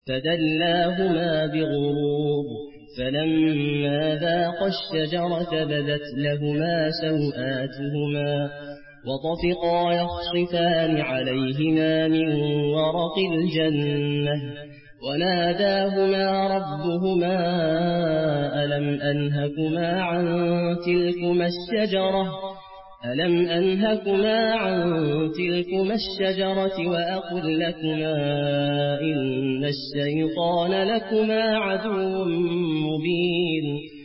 فدلاهما بغرور فلما ذاقا الشجرة بدت لهما سوآتهما وطفقا يخصفان عليهما من ورق الجنة وناداهما ربهما ألم أنهكما عن تلكما الشجرة وأقل لكما إن الشيطان لكما عدو مبين